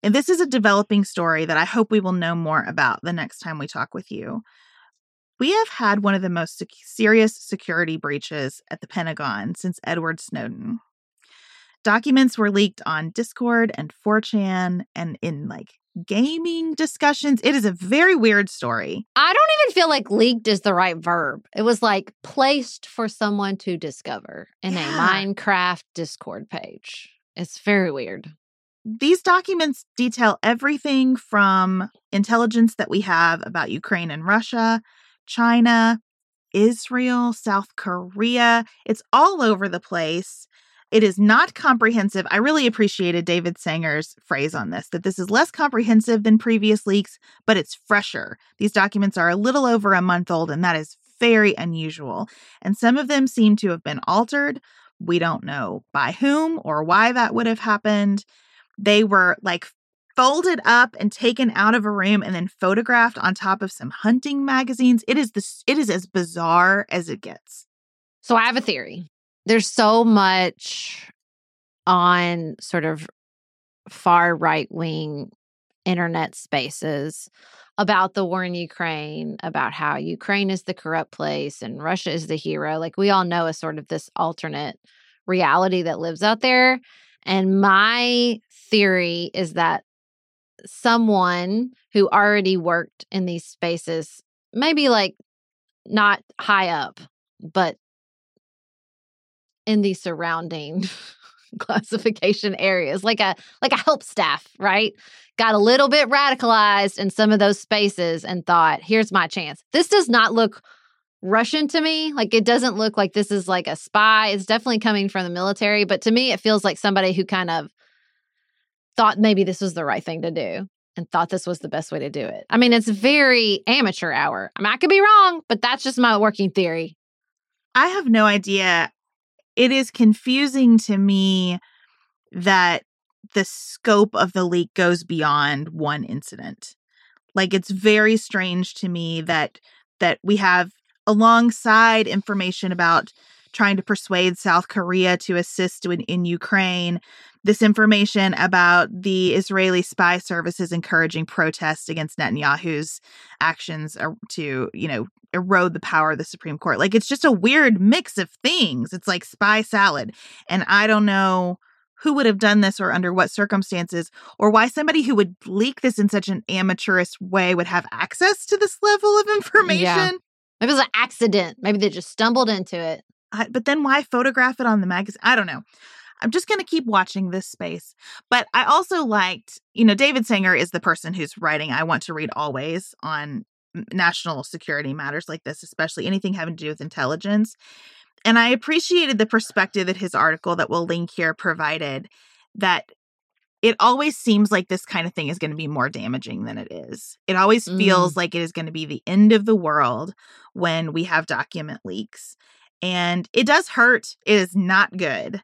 And this is a developing story that I hope we will know more about the next time we talk with you. We have had one of the most sec- serious security breaches at the Pentagon since Edward Snowden. Documents were leaked on Discord and four chan and in like gaming discussions. It is a very weird story. I don't even feel like leaked is the right verb. It was like placed for someone to discover in Yeah. a Minecraft Discord page. It's very weird. These documents detail everything from intelligence that we have about Ukraine and Russia, China, Israel, South Korea. It's all over the place. It is not comprehensive. I really appreciated David Sanger's phrase on this, that this is less comprehensive than previous leaks, but it's fresher. These documents are a little over a month old, and that is very unusual. And some of them seem to have been altered. We don't know by whom or why that would have happened. They were like folded up and taken out of a room and then photographed on top of some hunting magazines. It is this. It is as bizarre as it gets. So I have a theory. There's so much on sort of far right-wing internet spaces about the war in Ukraine, about how Ukraine is the corrupt place and Russia is the hero. Like we all know is sort of this alternate reality that lives out there. And my theory is that someone who already worked in these spaces, maybe like not high up, but in the surrounding classification areas, like a like a help staff, right? Got a little bit radicalized in some of those spaces and thought, here's my chance. This does not look Russian to me. Like it doesn't look like this is like a spy. It's definitely coming from the military, but to me it feels like somebody who kind of thought maybe this was the right thing to do and thought this was the best way to do it. I mean, it's very amateur hour. I mean, I could be wrong, but that's just my working theory. I have no idea. It is confusing to me that the scope of the leak goes beyond one incident. Like it's very strange to me that that we have alongside information about trying to persuade South Korea to assist in, in Ukraine, this information about the Israeli spy services encouraging protests against Netanyahu's actions to, you know, erode the power of the Supreme Court. Like, it's just a weird mix of things. It's like spy salad. And I don't know who would have done this or under what circumstances, or why somebody who would leak this in such an amateurish way would have access to this level of information. Yeah. Maybe it was an accident. Maybe they just stumbled into it. I, but then why photograph it on the magazine? I don't know. I'm just going to keep watching this space. But I also liked, you know, David Sanger is the person who's writing I Want to Read Always on national security matters like this, especially anything having to do with intelligence. And I appreciated the perspective that his article that we'll link here provided, that it always seems like this kind of thing is going to be more damaging than it is. It always Mm. feels like it is going to be the end of the world when we have document leaks. And it does hurt. It is not good.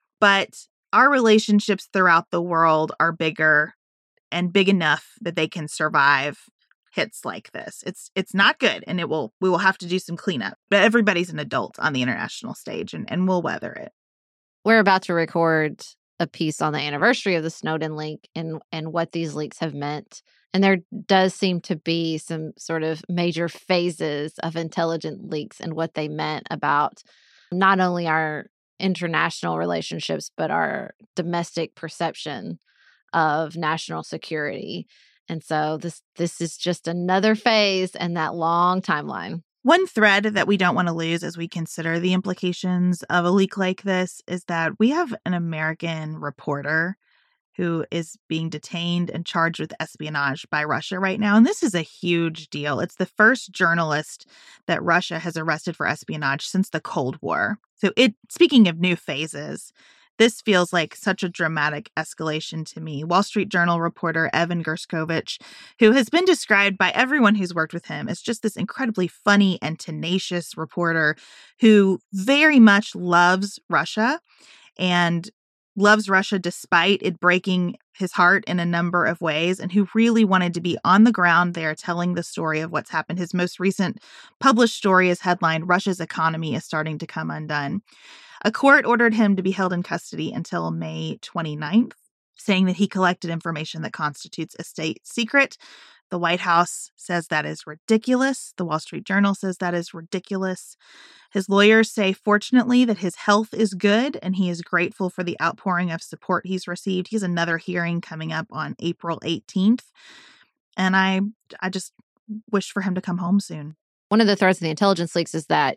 But our relationships throughout the world are bigger and big enough that they can survive hits like this. It's it's not good, and it will we will have to do some cleanup. But everybody's an adult on the international stage, and, and we'll weather it. We're about to record a piece on the anniversary of the Snowden leak and and what these leaks have meant. And there does seem to be some sort of major phases of intelligent leaks and what they meant about not only our international relationships, but our domestic perception of national security. And so this this is just another phase in that long timeline. One thread that we don't want to lose as we consider the implications of a leak like this is that we have an American reporter who is being detained and charged with espionage by Russia right now. And this is a huge deal. It's the first journalist that Russia has arrested for espionage since the Cold War. So it, speaking of new phases, this feels like such a dramatic escalation to me. Wall Street Journal reporter Evan Gershkovich, who has been described by everyone who's worked with him as just this incredibly funny and tenacious reporter who very much loves Russia and loves Russia despite it breaking his heart in a number of ways, and who really wanted to be on the ground there telling the story of what's happened. His most recent published story is headlined, "Russia's Economy is Starting to Come Undone." A court ordered him to be held in custody until May twenty-ninth. saying that he collected information that constitutes a state secret. The White House says that is ridiculous. The Wall Street Journal says that is ridiculous. His lawyers say, fortunately, that his health is good and he is grateful for the outpouring of support he's received. He has another hearing coming up on April eighteenth. And I, I just wish for him to come home soon. One of the threats of the intelligence leaks is that,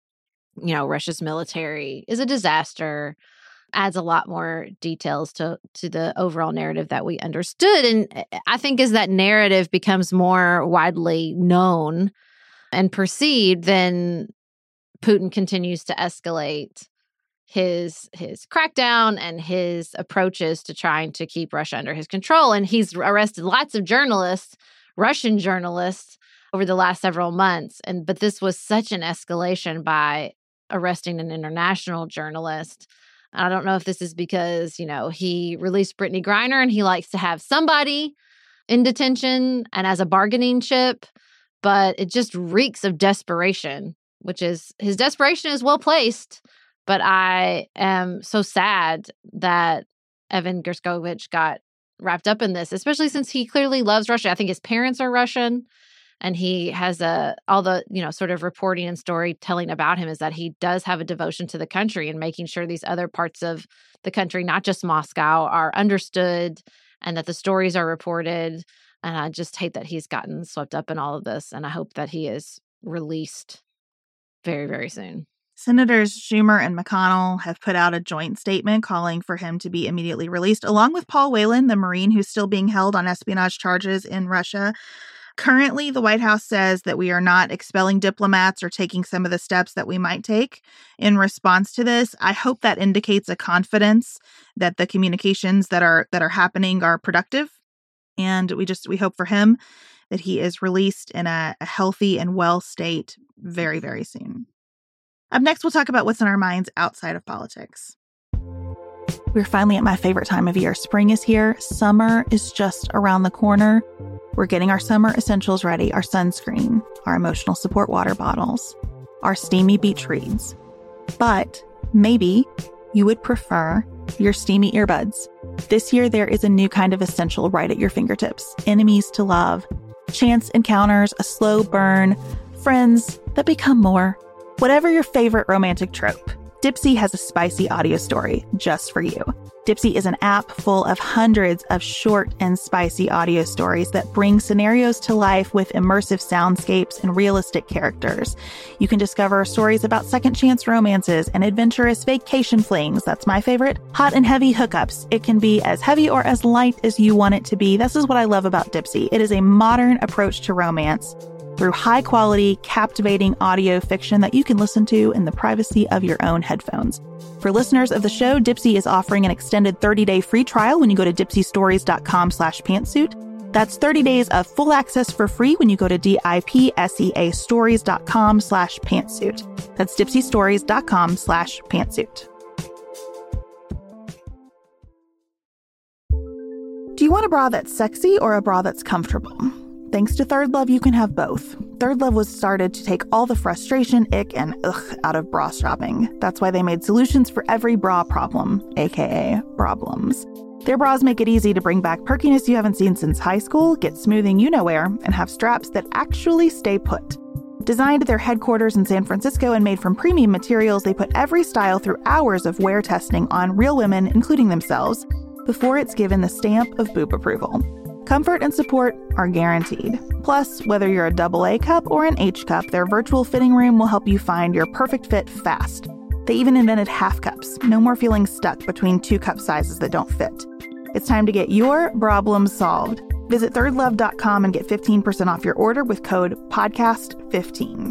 you know, Russia's military is a disaster, adds a lot more details to, to the overall narrative that we understood. And I think as that narrative becomes more widely known and perceived, then Putin continues to escalate his his crackdown and his approaches to trying to keep Russia under his control. And he's arrested lots of journalists, Russian journalists, over the last several months. And but this was such an escalation by arresting an international journalist. I don't know if this is because, you know, he released Brittany Griner and he likes to have somebody in detention and as a bargaining chip, but it just reeks of desperation, which is, his desperation is well placed. But I am so sad that Evan Gershkovich got wrapped up in this, especially since he clearly loves Russia. I think his parents are Russian. And he has a, all the, you know, sort of reporting and storytelling about him is that he does have a devotion to the country and making sure these other parts of the country, not just Moscow, are understood and that the stories are reported. And I just hate that he's gotten swept up in all of this. And I hope that he is released very, very soon. Senators Schumer and McConnell have put out a joint statement calling for him to be immediately released, along with Paul Whelan, the Marine who's still being held on espionage charges in Russia. Currently, the White House says that we are not expelling diplomats or taking some of the steps that we might take in response to this. I hope that indicates a confidence that the communications that are that are happening are productive. And we just we hope for him that he is released in a, a healthy and well state very, very soon. Up next, we'll talk about what's in our minds outside of politics. We're finally at my favorite time of year. Spring is here. Summer is just around the corner. We're getting our summer essentials ready, our sunscreen, our emotional support water bottles, our steamy beach reads. But maybe you would prefer your steamy earbuds. This year, there is a new kind of essential right at your fingertips. Enemies to love, chance encounters, a slow burn, friends that become more. Whatever your favorite romantic trope, Dipsea has a spicy audio story just for you. Dipsea is an app full of hundreds of short and spicy audio stories that bring scenarios to life with immersive soundscapes and realistic characters. You can discover stories about second chance romances and adventurous vacation flings. That's my favorite. Hot and heavy hookups. It can be as heavy or as light as you want it to be. This is what I love about Dipsea. It is a modern approach to romance through high-quality, captivating audio fiction that you can listen to in the privacy of your own headphones. For listeners of the show, Dipsea is offering an extended thirty-day free trial when you go to dipseastories.com slash pantsuit. That's thirty days of full access for free when you go to D-I-P-S-E-A stories.com slash pantsuit. That's dipseastories.com slash pantsuit. Do you want a bra that's sexy or a bra that's comfortable? Thanks to Third Love, you can have both. Third Love was started to take all the frustration, ick, and ugh out of bra shopping. That's why they made solutions for every bra problem, aka problems. Their bras make it easy to bring back perkiness you haven't seen since high school, get smoothing you-know-where, and have straps that actually stay put. Designed at their headquarters in San Francisco and made from premium materials, they put every style through hours of wear testing on real women, including themselves, before it's given the stamp of boob approval. Comfort and support are guaranteed. Plus, whether you're a double A cup or an H cup, their virtual fitting room will help you find your perfect fit fast. They even invented half cups. No more feeling stuck between two cup sizes that don't fit. It's time to get your problems solved. Visit third love dot com and get fifteen percent off your order with code podcast fifteen.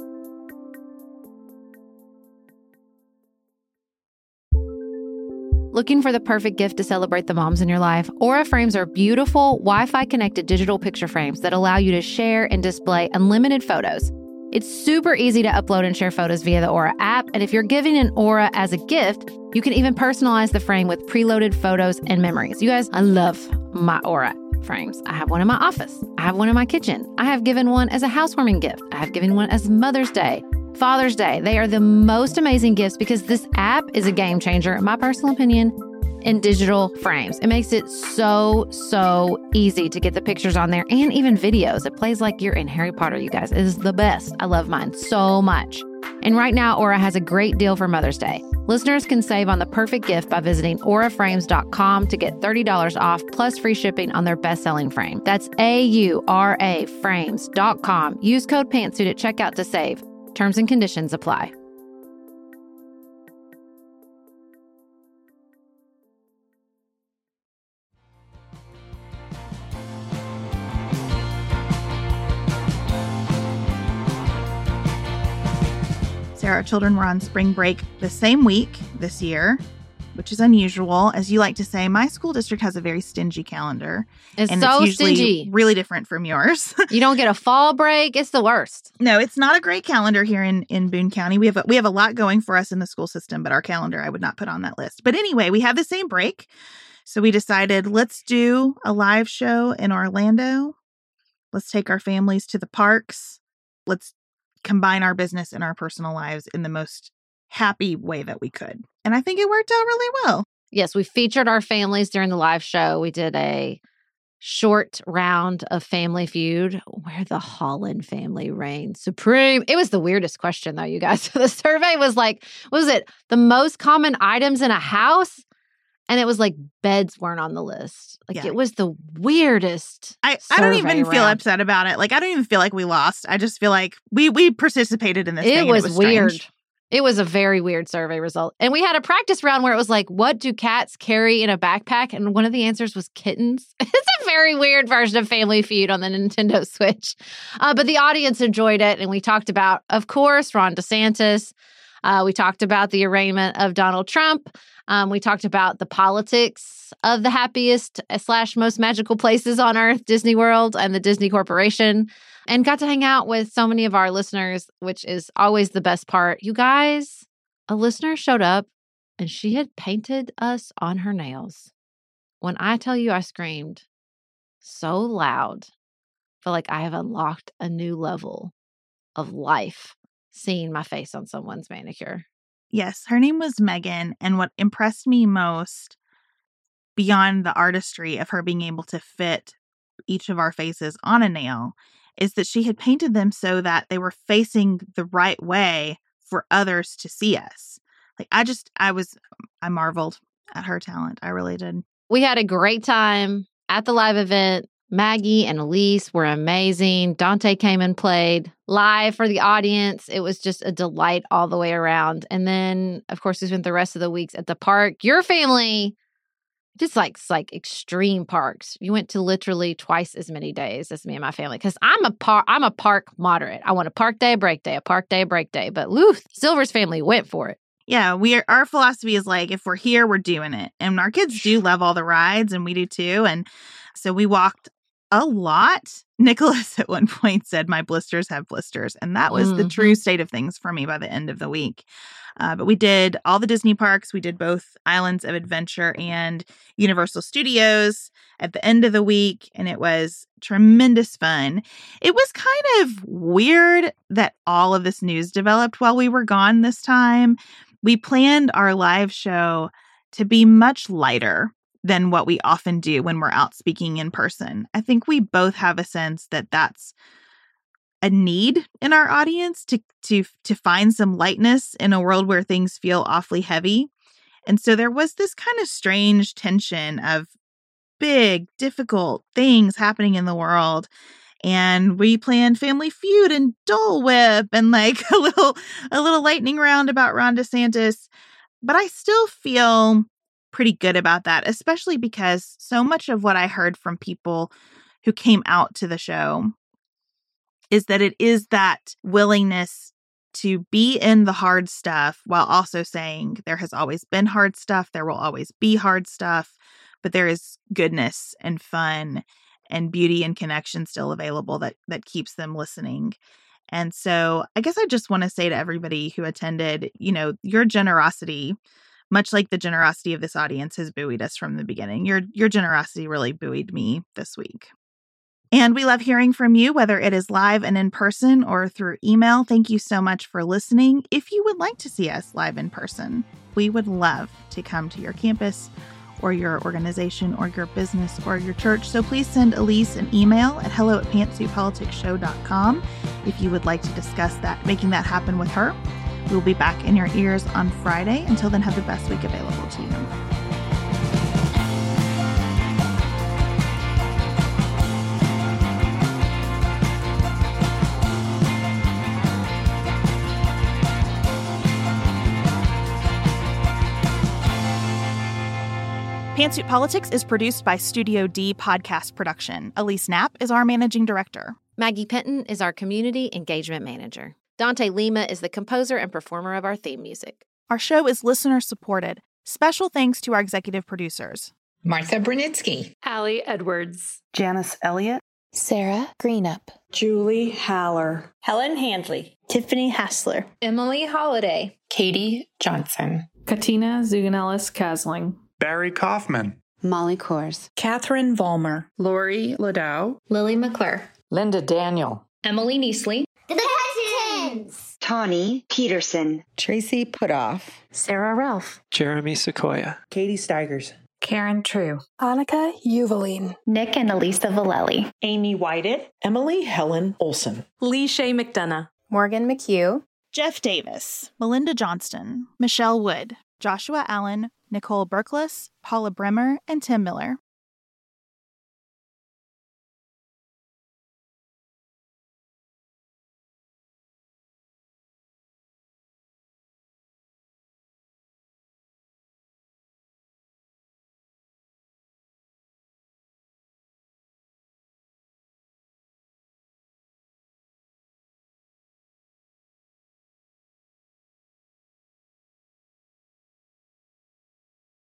Looking for the perfect gift to celebrate the moms in your life? Aura frames are beautiful, Wi-Fi connected digital picture frames that allow you to share and display unlimited photos. It's super easy to upload and share photos via the Aura app, and if you're giving an Aura as a gift, you can even personalize the frame with preloaded photos and memories. You guys, I love my Aura frames. I have one in my office. I have one in my kitchen. I have given one as a housewarming gift. I have given one as Mother's Day, Father's Day. They are the most amazing gifts because this app is a game changer, in my personal opinion. in digital frames. It makes it so, so easy to get the pictures on there and even videos. It plays like you're in Harry Potter, you guys. It is the best. I love mine so much. And right now, Aura has a great deal for Mother's Day. Listeners can save on the perfect gift by visiting aura frames dot com to get thirty dollars off plus free shipping on their best-selling frame. That's A U R A frames dot com. Use code PANTSUIT at checkout to save. Terms and conditions apply. Sarah, our children were on spring break the same week this year, which is unusual. As you like to say, my school district has a very stingy calendar. It's and so it's usually stingy. Really different from yours. You don't get a fall break. It's the worst. No, it's not a great calendar here in, in Boone County. We have a, we have a lot going for us in the school system, but our calendar I would not put on that list. But anyway, we have the same break. So we decided, let's do a live show in Orlando. Let's take our families to the parks. Let's combine our business and our personal lives in the most happy way that we could. And I think it worked out really well. Yes, we featured our families during the live show. We did a short round of Family Feud where the Holland family reigned supreme. It was the weirdest question, though, you guys. The survey was like, what was it? The most common items in a house? And it was like beds weren't on the list. Like Yeah. It was the weirdest. I, I don't even survey feel round. upset about it. Like, I don't even feel like we lost. I just feel like we we participated in this It thing. was, and it was weird. strange. It was a very weird survey result. And we had a practice round where it was like, what do cats carry in a backpack? And one of the answers was kittens. It's a very weird version of Family Feud on the Nintendo Switch. Uh, but the audience enjoyed it. And we talked about, of course, Ron DeSantis. Uh, we talked about the arraignment of Donald Trump. Um, we talked about the politics of the happiest slash most magical places on earth, Disney World and the Disney Corporation, and got to hang out with so many of our listeners, which is always the best part. You guys, a listener showed up and she had painted us on her nails. When I tell you I screamed so loud, I feel like I have unlocked a new level of life seeing my face on someone's manicure. Yes, her name was Megan. And what impressed me most, beyond the artistry of her being able to fit each of our faces on a nail, is that she had painted them so that they were facing the right way for others to see us. Like, I just, I was, I marveled at her talent. I really did. We had a great time at the live event. Maggie and Elise were amazing. Dante came and played live for the audience. It was just a delight all the way around. And then, of course, we spent the rest of the weeks at the park. Your family just likes like extreme parks. You went to literally twice as many days as me and my family because I'm a par- I'm a park moderate. I want a park day, a break day, a park day, a break day. But Lou Silver's family went for it. Yeah, we are, our philosophy is like, if we're here, we're doing it. And our kids do love all the rides, and we do too. And so we walked a lot. Nicholas at one point said, my blisters have blisters. And that was mm-hmm. the true state of things for me by the end of the week. Uh, but we did all the Disney parks. We did both Islands of Adventure and Universal Studios at the end of the week. And it was tremendous fun. It was kind of weird that all of this news developed while we were gone this time. We planned our live show to be much lighter than what we often do when we're out speaking in person. I think we both have a sense that that's a need in our audience to to to find some lightness in a world where things feel awfully heavy. And so there was this kind of strange tension of big, difficult things happening in the world. And we planned Family Feud and Dole Whip and like a little a little lightning round about Ron DeSantis. But I still feel pretty good about that, especially because so much of what I heard from people who came out to the show is that it is that willingness to be in the hard stuff while also saying there has always been hard stuff, there will always be hard stuff, but there is goodness and fun and beauty and connection still available that that keeps them listening. And so I guess I just want to say to everybody who attended, you know, your generosity, much like the generosity of this audience, has buoyed us from the beginning. Your your generosity really buoyed me this week. And we love hearing from you, whether it is live and in person or through email. Thank you so much for listening. If you would like to see us live in person, we would love to come to your campus or your organization or your business or your church. So please send Elise an email at hello at pantsuit politics show dot com if you would like to discuss that, making that happen with her. We'll be back in your ears on Friday. Until then, have the best week available to you. Pantsuit Politics is produced by Studio D Podcast Production. Elise Knapp is our managing director. Maggie Penton is our community engagement manager. Dante Lima is the composer and performer of our theme music. Our show is listener-supported. Special thanks to our executive producers. Martha Brunitsky. Allie Edwards. Janice Elliott. Sarah Greenup. Julie Haller. Helen Handley. Tiffany Hassler. Emily Holiday. Katie Johnson. Katina Zuganellis-Kasling. Barry Kaufman. Molly Kors. Catherine Vollmer. Lori Ladow. Lily McClure. Linda Daniel. Emily Neasley. The Hutchins. Tawny Peterson. Tracy Putoff. Sarah Ralph. Jeremy Sequoia. Katie Steigers. Karen True. Annika Uvaline. Nick and Elisa Valelli. Amy Whited. Emily Helen Olson. Lee Shea McDonough. Morgan McHugh. Jeff Davis. Melinda Johnston. Michelle Wood. Joshua Allen. Nicole Berkless, Paula Bremer, and Tim Miller.